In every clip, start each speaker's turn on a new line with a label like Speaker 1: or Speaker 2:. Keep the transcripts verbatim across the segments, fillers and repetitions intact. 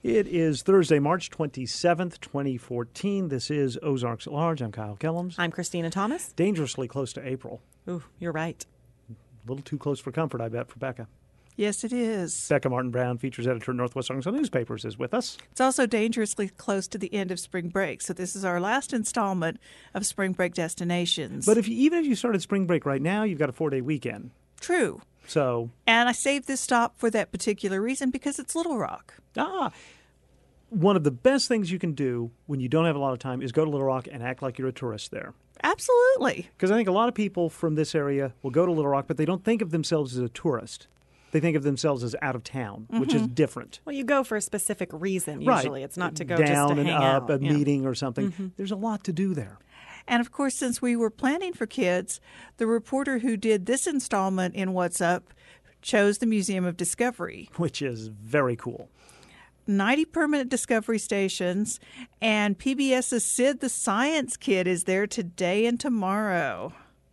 Speaker 1: It is Thursday, March twenty-seventh, twenty fourteen. This is Ozarks at Large. I'm Kyle Kellums.
Speaker 2: I'm Christina Thomas.
Speaker 1: Dangerously close to April.
Speaker 2: Ooh, you're right.
Speaker 1: A little too close for comfort, I bet, for Becca.
Speaker 3: Yes, it is.
Speaker 1: Becca Martin Brown, features editor at Northwest Arkansas Newspapers, is with us.
Speaker 3: It's also dangerously close to the end of spring break, so this is our last installment of Spring Break Destinations.
Speaker 1: But if you, even if you started spring break right now, you've got a four-day weekend.
Speaker 3: True.
Speaker 1: So,
Speaker 3: and I saved this stop for that particular reason because it's Little Rock.
Speaker 1: Ah, one of the best things you can do when you don't have a lot of time is go to Little Rock and act like you're a tourist there.
Speaker 3: Absolutely.
Speaker 1: Because I think a lot of people from this area will go to Little Rock, but they don't think of themselves as a tourist. They think of themselves as out of town, mm-hmm. which is different.
Speaker 2: Well, you go for a specific reason, usually.
Speaker 1: Right.
Speaker 2: It's not to go
Speaker 1: Down
Speaker 2: just to
Speaker 1: and
Speaker 2: hang
Speaker 1: up,
Speaker 2: out.
Speaker 1: a
Speaker 2: Yeah.
Speaker 1: meeting or something.
Speaker 3: Mm-hmm.
Speaker 1: There's a lot to do there.
Speaker 3: And, of course, since we were planning for kids, the reporter who did this installment in What's Up chose the Museum of Discovery.
Speaker 1: Which is very cool.
Speaker 3: ninety permanent Discovery stations, and PBS's Sid the Science Kid is there today and tomorrow.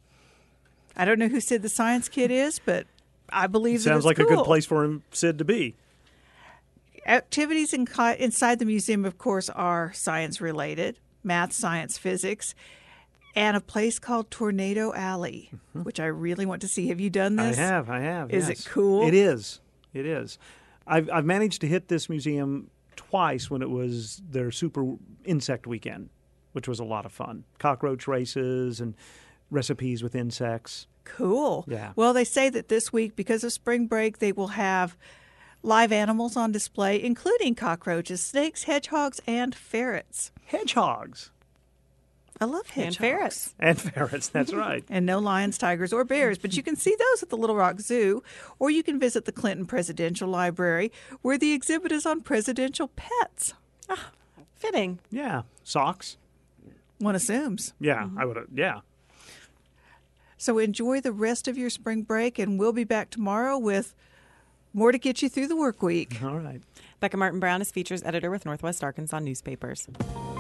Speaker 3: I don't know who Sid the Science Kid is, but I believe that
Speaker 1: Sounds
Speaker 3: it's
Speaker 1: like
Speaker 3: cool.
Speaker 1: a good place for him, Sid, to be.
Speaker 3: Activities in, inside the museum, of course, are science-related, math, science, physics, and a place called Tornado Alley, mm-hmm. which I really want to see. Have you done this?
Speaker 1: I have, I have.
Speaker 3: Is
Speaker 1: yes.
Speaker 3: it cool?
Speaker 1: It is. It is. I've, I've managed to hit this museum twice when it was their super insect weekend, which was a lot of fun. Cockroach races and recipes with insects.
Speaker 3: Cool.
Speaker 1: Yeah.
Speaker 3: Well, they say that this week, because of spring break, they will have live animals on display, including cockroaches, snakes, hedgehogs, and ferrets.
Speaker 1: Hedgehogs.
Speaker 3: I love hedgehogs.
Speaker 2: And ferrets.
Speaker 1: And ferrets, that's right.
Speaker 3: And no lions, tigers, or bears. But you can see those at the Little Rock Zoo, or you can visit the Clinton Presidential Library, where the exhibit is on presidential pets.
Speaker 2: Ah, fitting.
Speaker 1: Yeah. Socks.
Speaker 3: One assumes.
Speaker 1: Yeah, mm-hmm. I would. Yeah.
Speaker 3: So enjoy the rest of your spring break, and we'll be back tomorrow with more to get you through the work week.
Speaker 1: All right.
Speaker 2: Becca Martin Brown is features editor with Northwest Arkansas Newspapers.